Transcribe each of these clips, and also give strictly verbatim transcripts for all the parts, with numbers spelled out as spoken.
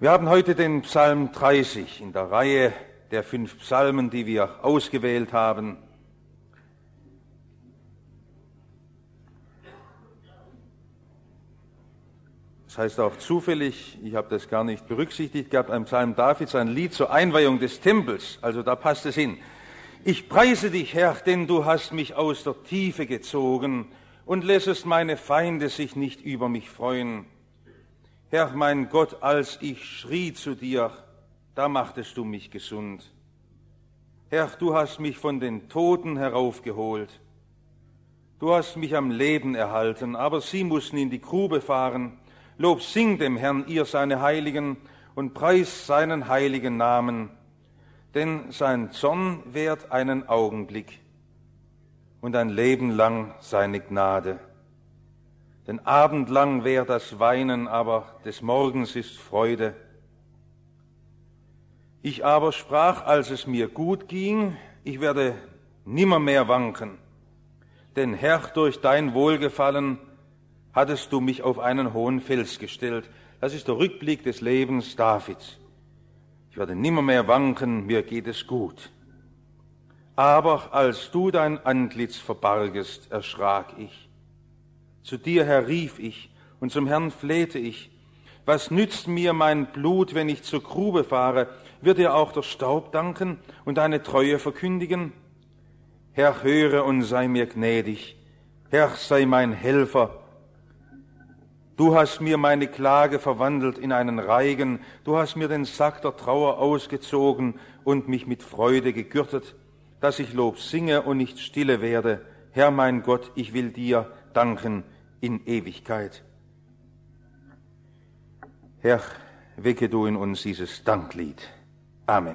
Wir haben heute den Psalm dreißig in der Reihe der fünf Psalmen, die wir ausgewählt haben. Das heißt auch zufällig, ich habe das gar nicht berücksichtigt gehabt, ein Psalm Davids, ein Lied zur Einweihung des Tempels, also da passt es hin. Ich preise dich, Herr, denn du hast mich aus der Tiefe gezogen und lässest meine Feinde sich nicht über mich freuen. Herr, mein Gott, als ich schrie zu dir, da machtest du mich gesund. Herr, du hast mich von den Toten heraufgeholt. Du hast mich am Leben erhalten, aber sie mussten in die Grube fahren. Lob singt dem Herrn, ihr seine Heiligen, und preist seinen heiligen Namen. Denn sein Zorn währt einen Augenblick und ein Leben lang seine Gnade. Den Abend lang währt das Weinen, aber des Morgens ist Freude. Ich aber sprach, als es mir gut ging, ich werde nimmermehr wanken. Denn Herr, durch dein Wohlgefallen hattest du mich auf einen hohen Fels gestellt. Das ist der Rückblick des Lebens Davids. Ich werde nimmermehr wanken, mir geht es gut. Aber als du dein Antlitz verbargest, erschrak ich. Zu dir, Herr, rief ich, und zum Herrn flehte ich. Was nützt mir mein Blut, wenn ich zur Grube fahre? Wird dir auch der Staub danken und deine Treue verkündigen? Herr, höre und sei mir gnädig. Herr, sei mein Helfer. Du hast mir meine Klage verwandelt in einen Reigen. Du hast mir den Sack der Trauer ausgezogen und mich mit Freude gegürtet, dass ich Lob singe und nicht stille werde. Herr, mein Gott, ich will dir danken in Ewigkeit. Herr, wecke du in uns dieses Danklied. Amen.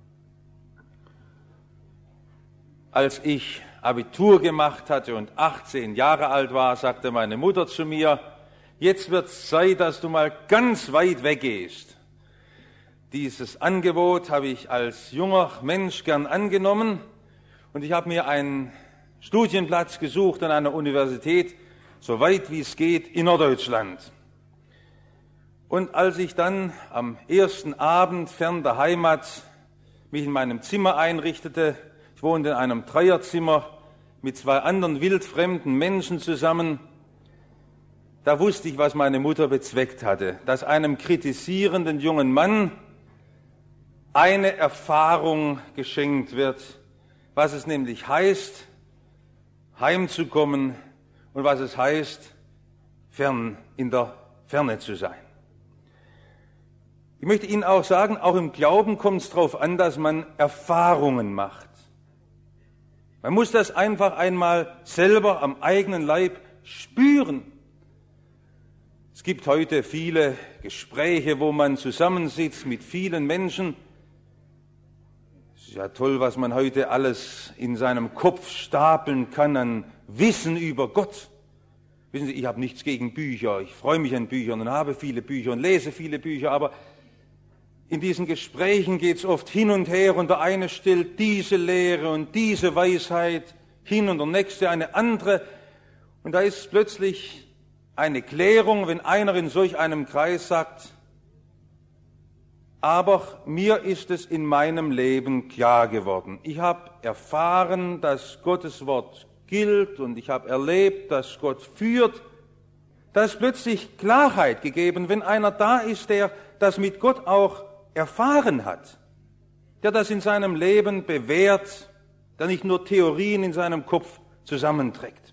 Als ich Abitur gemacht hatte und achtzehn Jahre alt war, sagte meine Mutter zu mir, jetzt wird's Zeit, dass du mal ganz weit weggehst. Dieses Angebot habe ich als junger Mensch gern angenommen und ich habe mir einen Studienplatz gesucht an einer Universität, so weit wie es geht, in Norddeutschland. Und als ich dann am ersten Abend fern der Heimat mich in meinem Zimmer einrichtete, ich wohnte in einem Dreierzimmer mit zwei anderen wildfremden Menschen zusammen, da wusste ich, was meine Mutter bezweckt hatte, dass einem kritisierenden jungen Mann eine Erfahrung geschenkt wird, was es nämlich heißt, heimzukommen und was es heißt, fern in der Ferne zu sein. Ich möchte Ihnen auch sagen, auch im Glauben kommt es darauf an, dass man Erfahrungen macht. Man muss das einfach einmal selber am eigenen Leib spüren. Es gibt heute viele Gespräche, wo man zusammensitzt mit vielen Menschen. Es ist ja toll, was man heute alles in seinem Kopf stapeln kann an Wissen über Gott. Wissen Sie, ich habe nichts gegen Bücher. Ich freue mich an Büchern und habe viele Bücher und lese viele Bücher, aber in diesen Gesprächen geht es oft hin und her und der eine stellt diese Lehre und diese Weisheit hin und der nächste eine andere. Und da ist plötzlich eine Klärung, wenn einer in solch einem Kreis sagt, aber mir ist es in meinem Leben klar geworden. Ich habe erfahren, dass Gottes Wort gilt und ich habe erlebt, dass Gott führt. Da ist plötzlich Klarheit gegeben, wenn einer da ist, der das mit Gott auch erfahren hat, der das in seinem Leben bewährt, der nicht nur Theorien in seinem Kopf zusammenträgt.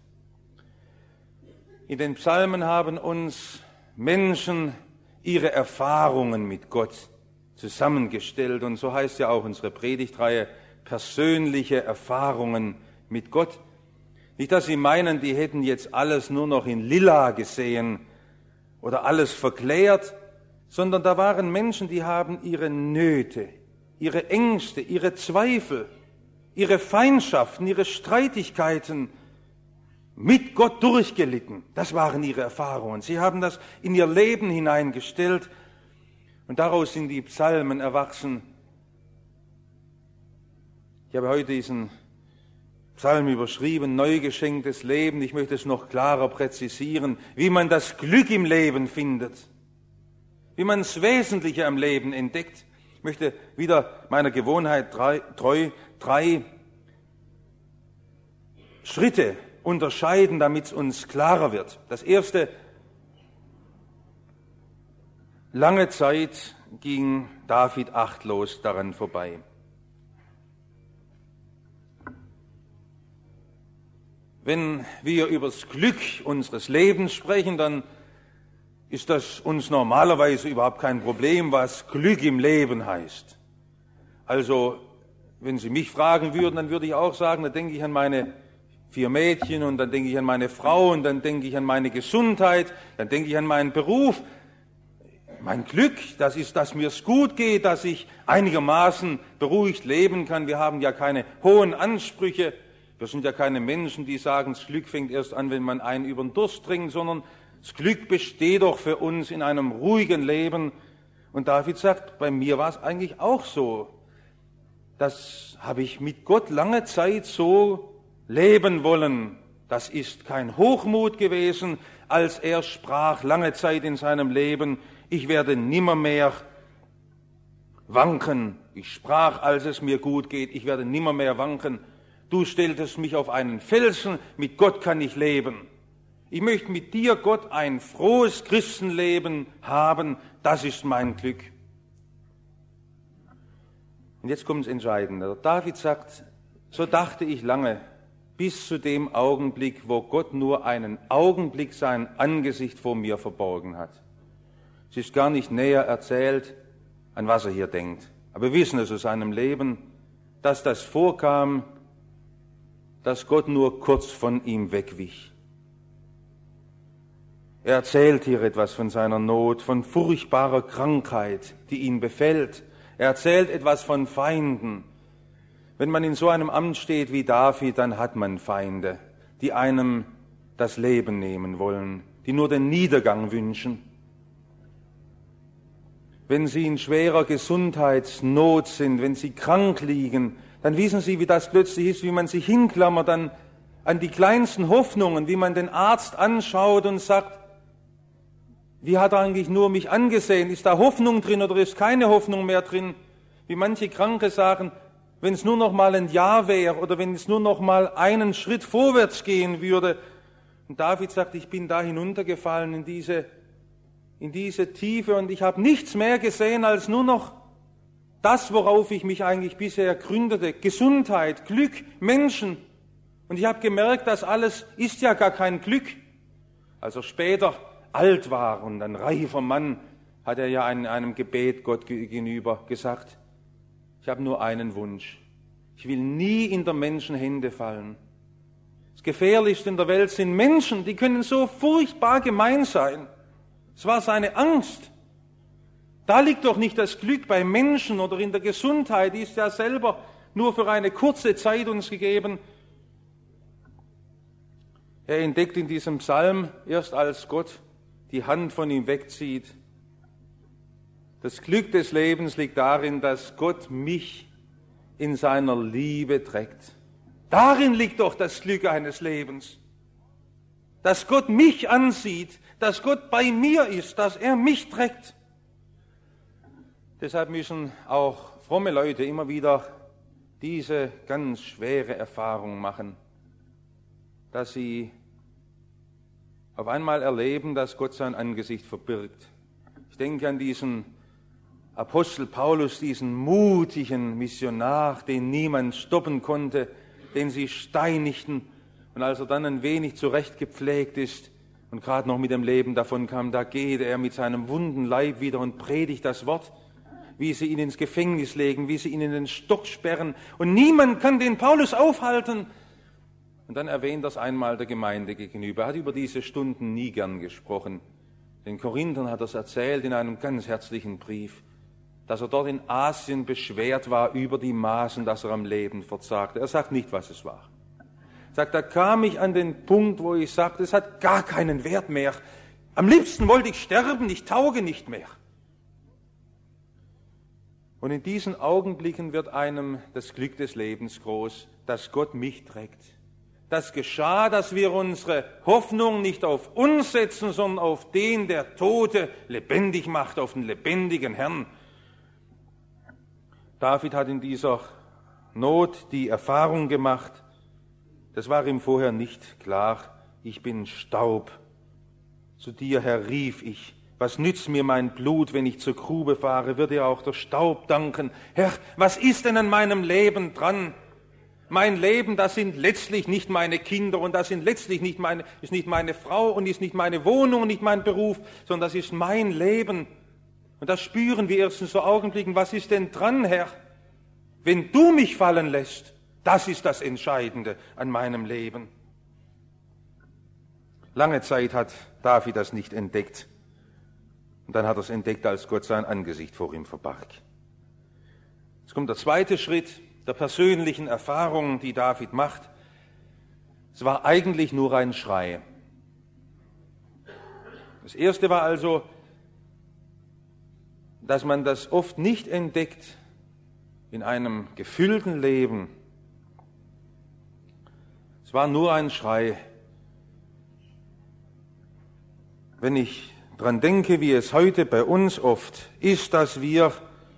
In den Psalmen haben uns Menschen ihre Erfahrungen mit Gott zusammengestellt und so heißt ja auch unsere Predigtreihe, persönliche Erfahrungen mit Gott. Nicht, dass Sie meinen, die hätten jetzt alles nur noch in Lila gesehen oder alles verklärt, sondern da waren Menschen, die haben ihre Nöte, ihre Ängste, ihre Zweifel, ihre Feindschaften, ihre Streitigkeiten mit Gott durchgelitten. Das waren ihre Erfahrungen. Sie haben das in ihr Leben hineingestellt und daraus sind die Psalmen erwachsen. Ich habe heute diesen Psalm überschrieben, neu geschenktes Leben. Ich möchte es noch klarer präzisieren, wie man das Glück im Leben findet. wie man das Wesentliche am Leben entdeckt. Ich möchte wieder meiner Gewohnheit drei, treu drei Schritte unterscheiden, damit es uns klarer wird. Das erste: Lange Zeit ging David achtlos daran vorbei. Wenn wir über das Glück unseres Lebens sprechen, dann ist das uns normalerweise überhaupt kein Problem, was Glück im Leben heißt. Also, wenn Sie mich fragen würden, dann würde ich auch sagen, da denke ich an meine vier Mädchen und dann denke ich an meine Frau und dann denke ich an meine Gesundheit, dann denke ich an meinen Beruf. Mein Glück, das ist, dass mir es gut geht, dass ich einigermaßen beruhigt leben kann. Wir haben ja keine hohen Ansprüche. Wir sind ja keine Menschen, die sagen, das Glück fängt erst an, wenn man einen über den Durst trinkt, sondern das Glück besteht doch für uns in einem ruhigen Leben. Und David sagt, bei mir war es eigentlich auch so. Das habe ich mit Gott lange Zeit so leben wollen. Das ist kein Hochmut gewesen, als er sprach lange Zeit in seinem Leben, ich werde nimmermehr wanken. Ich sprach, als es mir gut geht, ich werde nimmermehr wanken. Du stelltest mich auf einen Felsen, mit Gott kann ich leben. Ich möchte mit dir, Gott, ein frohes Christenleben haben, das ist mein Glück. Und jetzt kommt das Entscheidende. David sagt, so dachte ich lange, bis zu dem Augenblick, wo Gott nur einen Augenblick sein Angesicht vor mir verborgen hat. Es ist gar nicht näher erzählt, an was er hier denkt. Aber wir wissen es aus seinem Leben, dass das vorkam, dass Gott nur kurz von ihm wegwich. Er erzählt hier etwas von seiner Not, von furchtbarer Krankheit, die ihn befällt. Er erzählt etwas von Feinden. Wenn man in so einem Amt steht wie David, dann hat man Feinde, die einem das Leben nehmen wollen, die nur den Niedergang wünschen. Wenn sie in schwerer Gesundheitsnot sind, wenn sie krank liegen, dann wissen Sie, wie das plötzlich ist, wie man sich hinklammert an, an die kleinsten Hoffnungen, wie man den Arzt anschaut und sagt, wie hat er eigentlich nur mich angesehen? Ist da Hoffnung drin oder ist keine Hoffnung mehr drin? Wie manche Kranke sagen, wenn es nur noch mal ein Jahr wäre oder wenn es nur noch mal einen Schritt vorwärts gehen würde. Und David sagt, ich bin da hinuntergefallen in diese, in diese Tiefe und ich habe nichts mehr gesehen als nur noch das, worauf ich mich eigentlich bisher gründete, Gesundheit, Glück, Menschen. Und ich habe gemerkt, das alles ist ja gar kein Glück. Als er später alt war und ein reifer Mann, hat er ja in einem Gebet Gott gegenüber gesagt, ich habe nur einen Wunsch. Ich will nie in der Menschenhände fallen. Das Gefährlichste in der Welt sind Menschen, die können so furchtbar gemein sein. Es war seine Angst. Da liegt doch nicht das Glück bei Menschen oder in der Gesundheit, die ist ja selber nur für eine kurze Zeit uns gegeben. Er entdeckt in diesem Psalm, erst als Gott die Hand von ihm wegzieht, das Glück des Lebens liegt darin, dass Gott mich in seiner Liebe trägt. Darin liegt doch das Glück eines Lebens. Dass Gott mich ansieht, dass Gott bei mir ist, dass er mich trägt. Deshalb müssen auch fromme Leute immer wieder diese ganz schwere Erfahrung machen, dass sie auf einmal erleben, dass Gott sein Angesicht verbirgt. Ich denke an diesen Apostel Paulus, diesen mutigen Missionar, den niemand stoppen konnte, den sie steinigten. Und als er dann ein wenig zurechtgepflegt ist und gerade noch mit dem Leben davon kam, da geht er mit seinem wunden Leib wieder und predigt das Wort, wie sie ihn ins Gefängnis legen, wie sie ihn in den Stock sperren. Und niemand kann den Paulus aufhalten. Und dann erwähnt das einmal der Gemeinde gegenüber. Er hat über diese Stunden nie gern gesprochen. Den Korinthern hat er es erzählt in einem ganz herzlichen Brief, dass er dort in Asien beschwert war über die Maßen, dass er am Leben verzagte. Er sagt nicht, was es war. Er sagt, da kam ich an den Punkt, wo ich sagte, es hat gar keinen Wert mehr. Am liebsten wollte ich sterben, ich tauge nicht mehr. Und in diesen Augenblicken wird einem das Glück des Lebens groß, dass Gott mich trägt, Das geschah, dass wir unsere Hoffnung nicht auf uns setzen, sondern auf den, der Tote lebendig macht, auf den lebendigen Herrn. David hat in dieser Not die Erfahrung gemacht, das war ihm vorher nicht klar, ich bin Staub. Zu dir, Herr, rief ich, was nützt mir mein Blut, wenn ich zur Grube fahre, wird dir auch der Staub danken. Herr, was ist denn an meinem Leben dran? Mein Leben, das sind letztlich nicht meine Kinder und das sind letztlich nicht meine, ist nicht meine Frau und ist nicht meine Wohnung und nicht mein Beruf, sondern das ist mein Leben. Und das spüren wir erst in so Augenblicken. Was ist denn dran, Herr? Wenn du mich fallen lässt, das ist das Entscheidende an meinem Leben. Lange Zeit hat David das nicht entdeckt. Und dann hat er es entdeckt, als Gott sein Angesicht vor ihm verbarg. Jetzt kommt der zweite Schritt der persönlichen Erfahrung, die David macht. Es war eigentlich nur ein Schrei. Das erste war also, dass man das oft nicht entdeckt in einem gefüllten Leben. Es war nur ein Schrei. Wenn ich daran denke, wie es heute bei uns oft ist, dass wir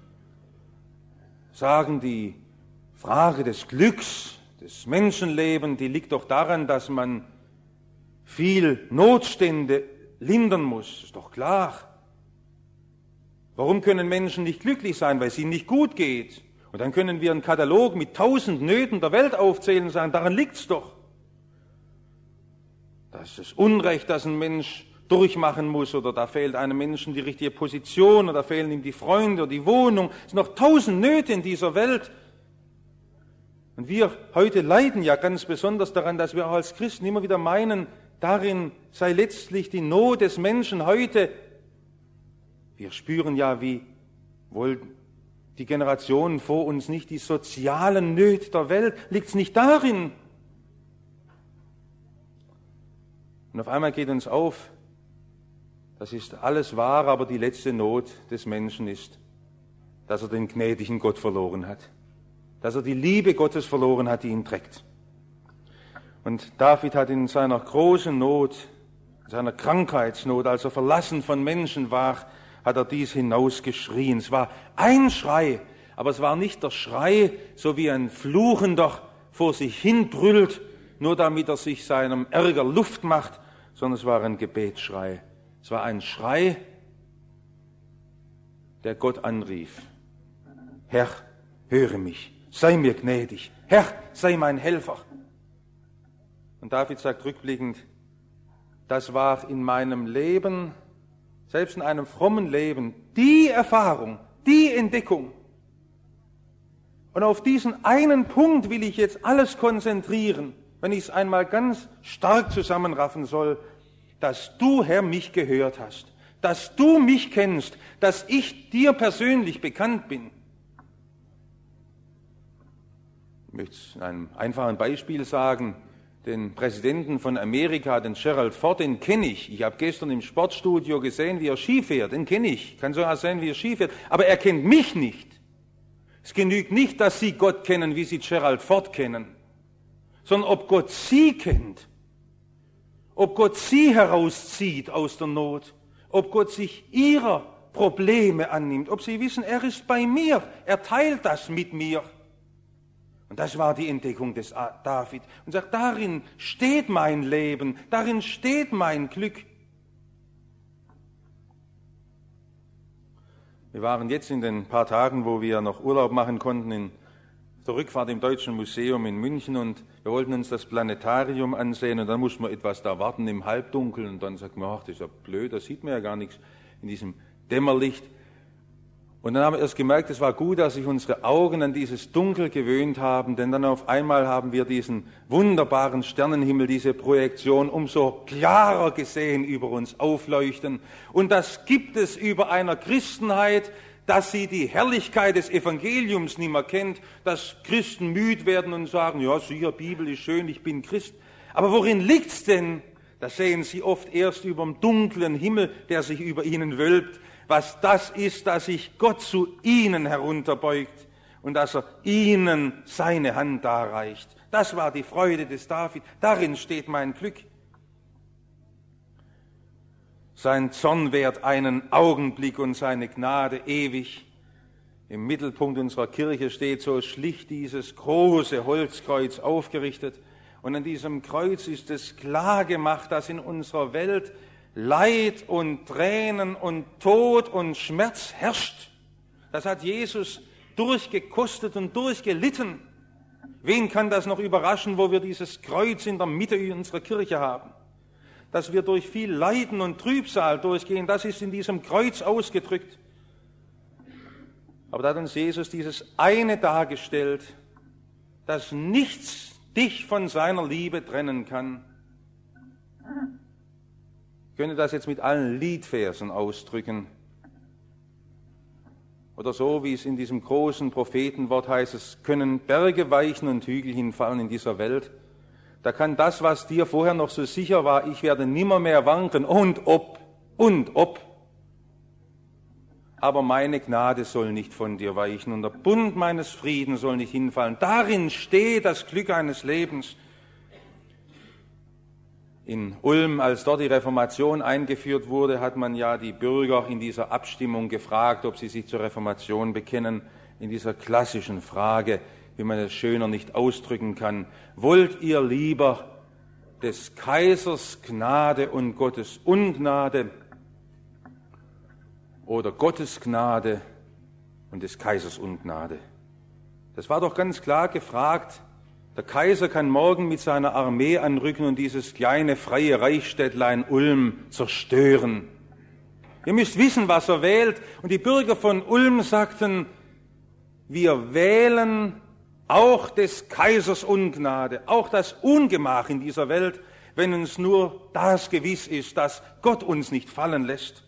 sagen, die Frage des Glücks, des Menschenlebens, die liegt doch daran, dass man viel Notstände lindern muss. Ist doch klar. Warum können Menschen nicht glücklich sein? Weil es ihnen nicht gut geht. Und dann können wir einen Katalog mit tausend Nöten der Welt aufzählen und sagen, daran liegt's doch. Das ist das Unrecht, das ein Mensch durchmachen muss, oder da fehlt einem Menschen die richtige Position, oder da fehlen ihm die Freunde oder die Wohnung. Es sind noch tausend Nöte in dieser Welt. Und wir heute leiden ja ganz besonders daran, dass wir auch als Christen immer wieder meinen, darin sei letztlich die Not des Menschen heute. Wir spüren ja, wie wohl die Generationen vor uns nicht die sozialen Nöte der Welt, liegt es nicht darin. Und auf einmal geht uns auf, das ist alles wahr, aber die letzte Not des Menschen ist, dass er den gnädigen Gott verloren hat. Dass er die Liebe Gottes verloren hat, die ihn trägt. Und David hat in seiner großen Not, in seiner Krankheitsnot, als er verlassen von Menschen war, hat er dies hinausgeschrien. Es war ein Schrei, aber es war nicht der Schrei, so wie ein Fluchender vor sich hin brüllt, nur damit er sich seinem Ärger Luft macht, sondern es war ein Gebetsschrei. Es war ein Schrei, der Gott anrief. Herr, höre mich. Sei mir gnädig. Herr, sei mein Helfer. Und David sagt rückblickend, das war in meinem Leben, selbst in einem frommen Leben, die Erfahrung, die Entdeckung. Und auf diesen einen Punkt will ich jetzt alles konzentrieren, wenn ich es einmal ganz stark zusammenraffen soll, dass du, Herr, mich gehört hast, dass du mich kennst, dass ich dir persönlich bekannt bin. Ich möchte es in einem einfachen Beispiel sagen, den Präsidenten von Amerika, den Gerald Ford, den kenne ich. Ich habe gestern im Sportstudio gesehen, wie er Ski fährt, den kenne ich. Kann sogar sehen, wie er Ski fährt, aber er kennt mich nicht. Es genügt nicht, dass Sie Gott kennen, wie Sie Gerald Ford kennen, sondern ob Gott Sie kennt, ob Gott Sie herauszieht aus der Not, ob Gott sich Ihrer Probleme annimmt, ob Sie wissen, er ist bei mir, er teilt das mit mir. Und das war die Entdeckung des David. Und sagt, darin steht mein Leben, darin steht mein Glück. Wir waren jetzt in den paar Tagen, wo wir noch Urlaub machen konnten, in der Rückfahrt im Deutschen Museum in München, und wir wollten uns das Planetarium ansehen, und dann mussten wir etwas da warten im Halbdunkeln, und dann sagt man, ach, das ist ja blöd, da sieht man ja gar nichts in diesem Dämmerlicht. Und dann haben wir erst gemerkt, es war gut, dass sich unsere Augen an dieses Dunkel gewöhnt haben, denn dann auf einmal haben wir diesen wunderbaren Sternenhimmel, diese Projektion umso klarer gesehen über uns aufleuchten. Und das gibt es über einer Christenheit, dass sie die Herrlichkeit des Evangeliums nicht mehr kennt, dass Christen müde werden und sagen, ja sicher, Bibel ist schön, ich bin Christ. Aber worin liegt's denn? Das sehen sie oft erst über dem dunklen Himmel, der sich über ihnen wölbt. Was das ist, dass sich Gott zu ihnen herunterbeugt und dass er ihnen seine Hand darreicht. Das war die Freude des David. Darin steht mein Glück. Sein Zorn währt einen Augenblick und seine Gnade ewig. Im Mittelpunkt unserer Kirche steht so schlicht dieses große Holzkreuz aufgerichtet. Und an diesem Kreuz ist es klar gemacht, dass in unserer Welt Leid und Tränen und Tod und Schmerz herrscht. Das hat Jesus durchgekostet und durchgelitten. Wen kann das noch überraschen, wo wir dieses Kreuz in der Mitte unserer Kirche haben? Dass wir durch viel Leiden und Trübsal durchgehen, das ist in diesem Kreuz ausgedrückt. Aber da hat uns Jesus dieses eine dargestellt, dass nichts dich von seiner Liebe trennen kann. Ich könnte das jetzt mit allen Liedversen ausdrücken. Oder so, wie es in diesem großen Prophetenwort heißt, es können Berge weichen und Hügel hinfallen in dieser Welt. Da kann das, was dir vorher noch so sicher war, ich werde nimmermehr wanken, und ob, und ob. Aber meine Gnade soll nicht von dir weichen und der Bund meines Friedens soll nicht hinfallen. Darin steht das Glück eines Lebens. In Ulm, als dort die Reformation eingeführt wurde, hat man ja die Bürger in dieser Abstimmung gefragt, ob sie sich zur Reformation bekennen, in dieser klassischen Frage, wie man es schöner nicht ausdrücken kann. Wollt ihr lieber des Kaisers Gnade und Gottes Ungnade oder Gottes Gnade und des Kaisers Ungnade? Das war doch ganz klar gefragt. Der Kaiser kann morgen mit seiner Armee anrücken und dieses kleine freie Reichsstädtlein Ulm zerstören. Ihr müsst wissen, was er wählt. Und die Bürger von Ulm sagten, wir wählen auch des Kaisers Ungnade, auch das Ungemach in dieser Welt, wenn uns nur das gewiss ist, dass Gott uns nicht fallen lässt.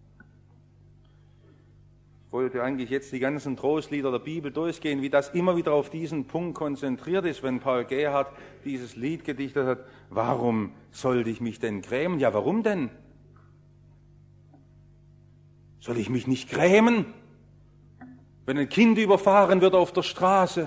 Ich wollte eigentlich jetzt die ganzen Trostlieder der Bibel durchgehen, wie das immer wieder auf diesen Punkt konzentriert ist, wenn Paul Gerhardt dieses Lied gedichtet hat. Warum sollte ich mich denn grämen? Ja, warum denn? Soll ich mich nicht grämen, wenn ein Kind überfahren wird auf der Straße?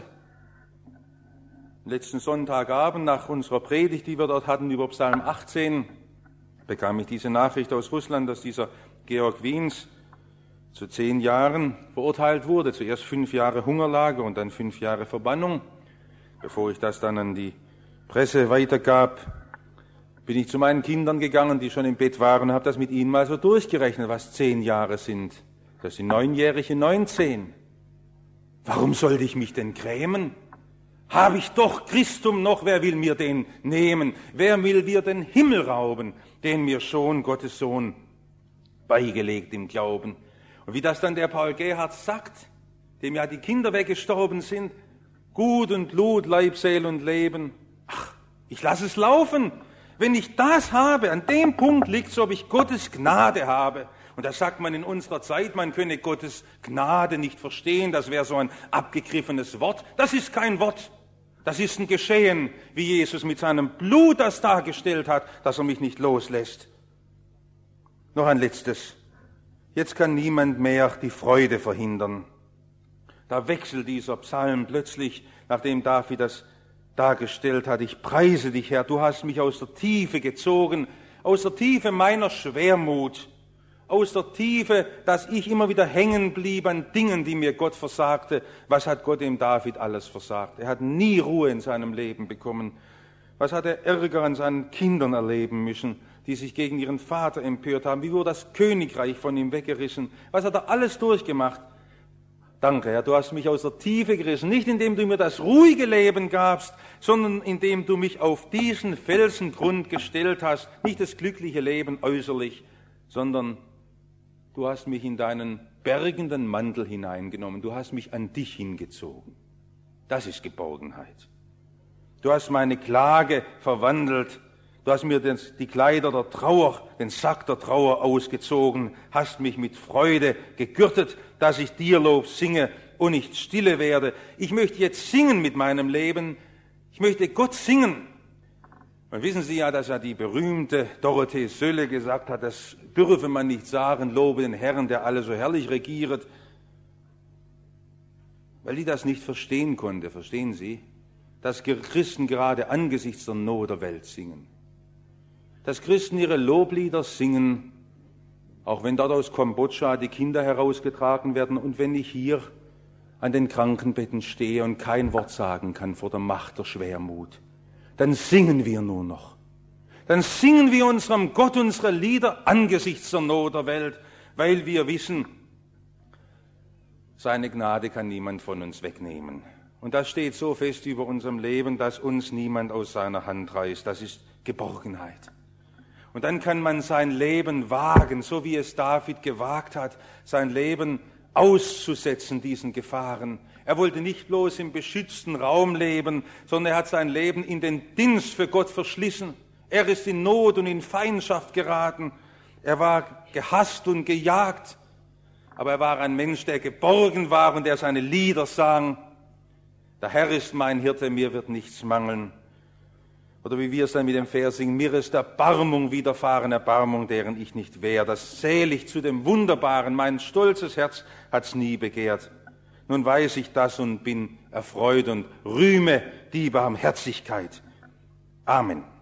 Letzten Sonntagabend nach unserer Predigt, die wir dort hatten über Psalm achtzehn, bekam ich diese Nachricht aus Russland, dass dieser Georg Wiens zu zehn Jahren verurteilt wurde. Zuerst fünf Jahre Hungerlager und dann fünf Jahre Verbannung. Bevor ich das dann an die Presse weitergab, bin ich zu meinen Kindern gegangen, die schon im Bett waren, und habe das mit ihnen mal so durchgerechnet, was zehn Jahre sind. Das sind neunjährige neunzehn. Warum sollte ich mich denn grämen? Habe ich doch Christum noch, wer will mir den nehmen? Wer will mir den Himmel rauben, den mir schon Gottes Sohn beigelegt im Glauben? Und wie das dann der Paul Gerhardt sagt, dem ja die Kinder weggestorben sind, Gut und Blut, Leib, Seel und Leben, ach, ich lasse es laufen. Wenn ich das habe, an dem Punkt liegt es, ob ich Gottes Gnade habe. Und da sagt man in unserer Zeit, man könne Gottes Gnade nicht verstehen, das wäre so ein abgegriffenes Wort. Das ist kein Wort, das ist ein Geschehen, wie Jesus mit seinem Blut das dargestellt hat, dass er mich nicht loslässt. Noch ein letztes. Jetzt kann niemand mehr die Freude verhindern. Da wechselt dieser Psalm plötzlich, nachdem David das dargestellt hat. Ich preise dich, Herr, du hast mich aus der Tiefe gezogen, aus der Tiefe meiner Schwermut, aus der Tiefe, dass ich immer wieder hängen blieb an Dingen, die mir Gott versagte. Was hat Gott dem David alles versagt? Er hat nie Ruhe in seinem Leben bekommen. Was hat er Ärger an seinen Kindern erleben müssen, die sich gegen ihren Vater empört haben? Wie wurde das Königreich von ihm weggerissen? Was hat er alles durchgemacht? Danke, Herr, du hast mich aus der Tiefe gerissen, nicht indem du mir das ruhige Leben gabst, sondern indem du mich auf diesen Felsengrund gestellt hast, nicht das glückliche Leben äußerlich, sondern du hast mich in deinen bergenden Mantel hineingenommen, du hast mich an dich hingezogen. Das ist Geborgenheit. Du hast meine Klage verwandelt, du hast mir die Kleider der Trauer, den Sack der Trauer ausgezogen, hast mich mit Freude gegürtet, dass ich dir Lob singe und nicht stille werde. Ich möchte jetzt singen mit meinem Leben, ich möchte Gott singen. Und wissen Sie ja, dass ja die berühmte Dorothee Sölle gesagt hat, das dürfe man nicht sagen, lobe den Herrn, der alle so herrlich regiert, weil die das nicht verstehen konnte, verstehen Sie? dass Christen gerade angesichts der Not der Welt singen. Dass Christen ihre Loblieder singen, auch wenn dort aus Kambodscha die Kinder herausgetragen werden und wenn ich hier an den Krankenbetten stehe und kein Wort sagen kann vor der Macht der Schwermut, dann singen wir nur noch. Dann singen wir unserem Gott unsere Lieder angesichts der Not der Welt, weil wir wissen, seine Gnade kann niemand von uns wegnehmen. Und das steht so fest über unserem Leben, dass uns niemand aus seiner Hand reißt. Das ist Geborgenheit. Und dann kann man sein Leben wagen, so wie es David gewagt hat, sein Leben auszusetzen diesen Gefahren. Er wollte nicht bloß im beschützten Raum leben, sondern er hat sein Leben in den Dienst für Gott verschlissen. Er ist in Not und in Feindschaft geraten. Er war gehasst und gejagt. Aber er war ein Mensch, der geborgen war und der seine Lieder sang. Der Herr ist mein Hirte, mir wird nichts mangeln. Oder wie wir es dann mit dem Vers singen, mir ist Erbarmung widerfahren, Erbarmung, deren ich nicht wehr. Das zähle ich zu dem Wunderbaren, mein stolzes Herz hat's nie begehrt. Nun weiß ich das und bin erfreut und rühme die Barmherzigkeit. Amen.